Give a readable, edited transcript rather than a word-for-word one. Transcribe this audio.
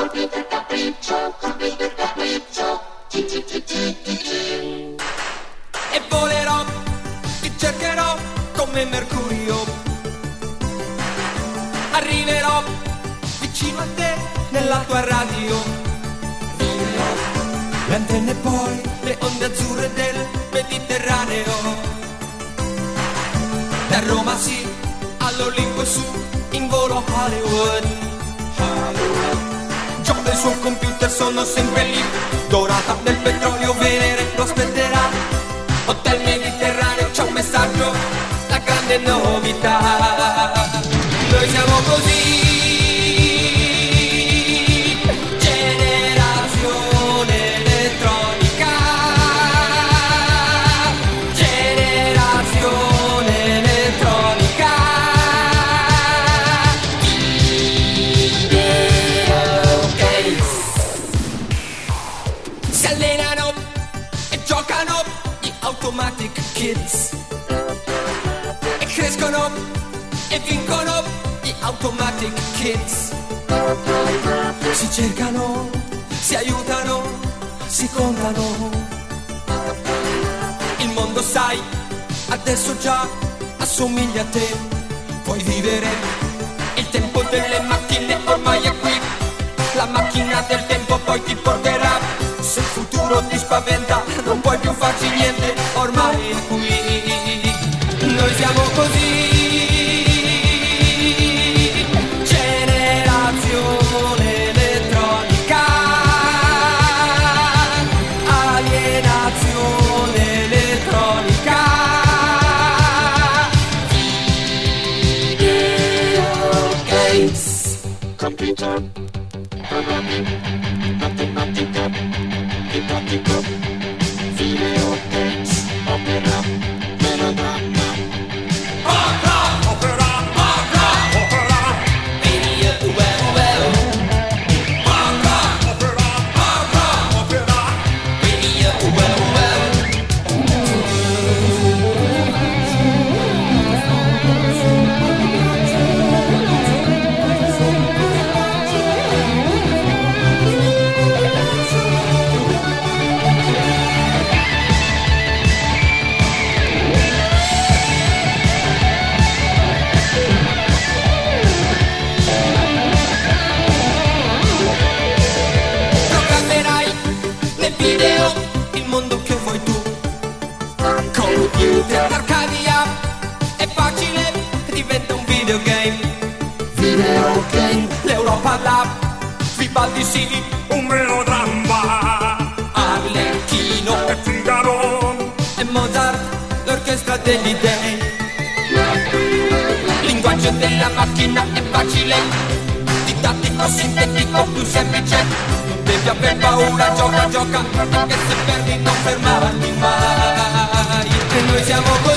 E volerò, ti cercherò come Mercurio. Arriverò vicino a te nella tua radio. Viverò le antenne e poi le onde azzurre del Mediterraneo. Da Roma sì, all'Olimpo e su, in volo Hollywood. Giove sul computer sono sempre lì. Dorata del petrolio, Venere lo aspetterà. Hotel Mediterraneo, c'è un messaggio, la grande novità. Noi siamo così, generazione elettronica, generazione elettronica. Videogames si allenano e giocano gli Automatic Kids, e crescono e vincono gli Automatic Kids. Si cercano, si aiutano, si contano. Il mondo sai, adesso già assomiglia a te. Puoi vivere il tempo delle macchine, ormai è qui. La macchina del tempo poi ti porterà. Se il futuro ti spaventa, non puoi più farci niente, ormai è qui. Noi siamo così, generazione elettronica, alienazione elettronica. Videogames, computer, programming, matematica, didattico, videogames, opera, melodramma. L'Arcadia è facile, diventa un videogame. Videogame. L'Europa Lab, Vivaldi sì, un melodramma. Arlecchino E Figaro e Mozart, l'orchestra degli dei. Linguaggio della macchina è facile, didattico, sintetico, più semplice. Non devi aver paura, gioca, gioca, anche se perdi non fermarti mai. E noi siamo così.